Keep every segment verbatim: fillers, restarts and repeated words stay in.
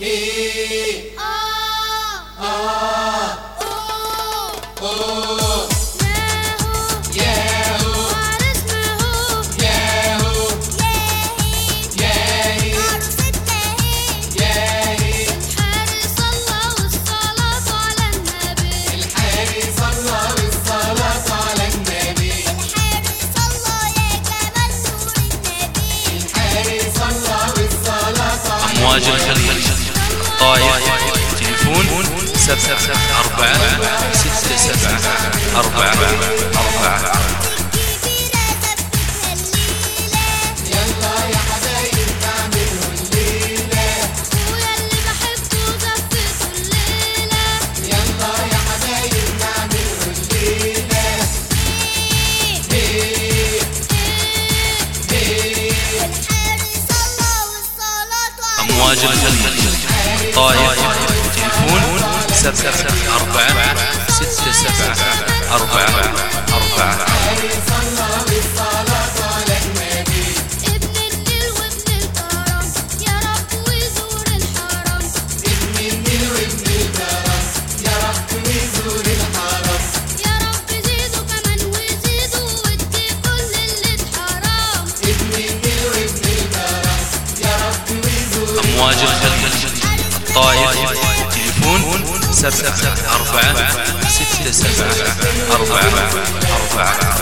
هي آه آه أوه ياهو عرسنا ياهو ياهي عروستنا ياهي الحارس الله والصلاة على النبي الحارس الله والصلاة على النبي الحارس الله يا جمال نور النبي الحارس الله والصلاة على النبي. أمواج الخليج طايف تليفون سبعة أربعة ستة سبعة أربعة أربعة. يلا يا حبايب نعمله الليلة أخويا اللي بحبه زفته الليلة يلا يا حبايب نعمله الليلة هي هي الحارس الله والصلاة على أمواج الخليج طايف تليفون سبعة أربعة ستة سبعة أربعة أربعة. الحارس الله والصلاة على النبي ابن النيل وابن الكرم يا رب ويزور الحرم ابن النيل وابن الكرم يا رب ويزور الحرم يا رب زيدوا كمان وزيدوا وادي كل اللي اتحرم ابن النيل وابن الكرم يا رب ويزور أمواج الخليج طايف تليفون سبعة أربعة ستة سبعة أربعة أربعة.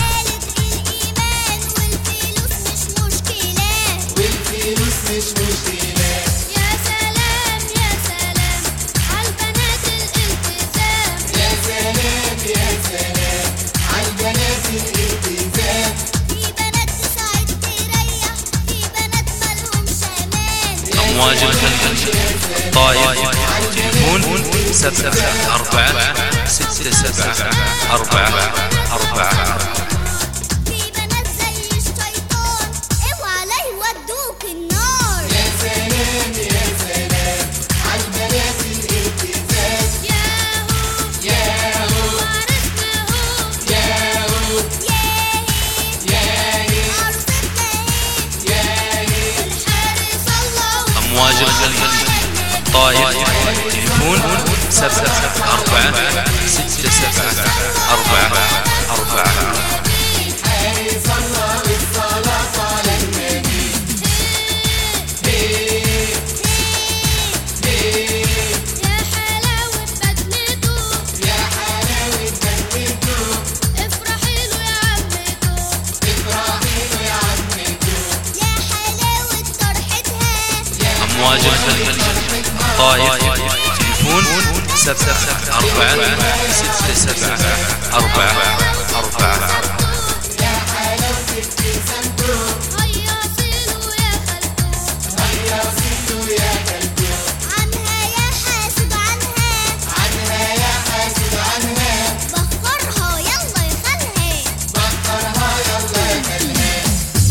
والفلوس مش مشكلة يا سلام يا سلام عالبنات الالتزام يا سلام يا سلام عالبنات الالتزام في بنات تساعد تريح في بنات مالهمش امان أمواج الخليج طايف تليفون سبعة أربعة ستة سبعة أربعة أربعة. في بنات زي الشيطان اوعى لا يودوك النار يا سلام يا سلام عالبنات الالتزام ياهو ياهو عرسنا ياهو ياهي ياهي عروستنا ياهي الحارس الله أمواج الخليج طايف تليفون سبعة أربعة ستة سبعة أربعة أربعة. الحارس الله والصلاة على النبي هي هي يا حلاوة بدلته يا حلاوة بنته افرحي له يا عمته افرحي له يا عمته يا حلاوة طرحتها أمواج الخليج طايف تليفون سبعة أربعة ستة سبعة أربعة أربعة. يا حلاوة ابتسامته هيصيله يا خالته هيصيله يا قلبه عنها يا حاسد عنها عنها يا حاسد عنها بخرها يلا يخلها بخرها يلا يا خلها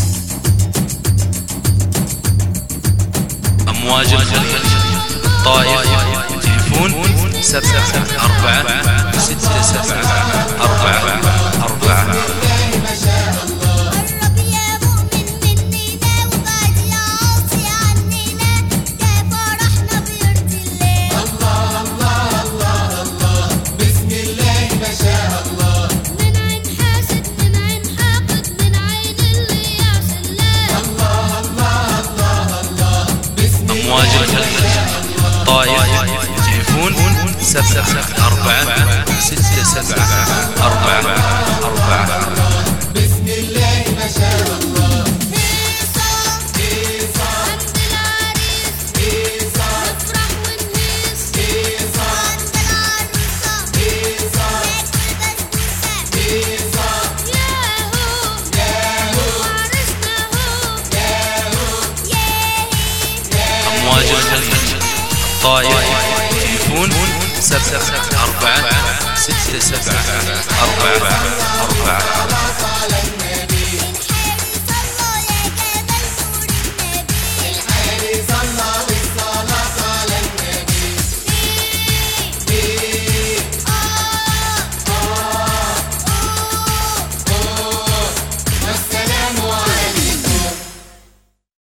أمواج الخليج طايف تليفون سبعة أربعة ستة سبعة أربعة أربعة. بالله ما شاء الله قرب يا مؤمن مننا وبعد يا عاصي عننا ده فرحنا بيرضي الله الله الله الله الله بسم الله ما شاء الله من عين حاسد من عين حاقد من عين اللي يعصي الله الله الله الله الله بسم أمواج الخليج طايف تليفون سبعة أربعة ستة سبعة أربعة أربعة. بسم الله ما شاء الله هيصة هيصة عند العريس هيصة نفرح ونهيص هيصة عند العروسة هيصة ناكل بسبوسة هيصة ياهو ياهو عرسنا هو ياهو ياهي أمواج الخليج طايف تليفون سبعة أربعة ستة سبعة أربعة أربعة. على النبي الحارس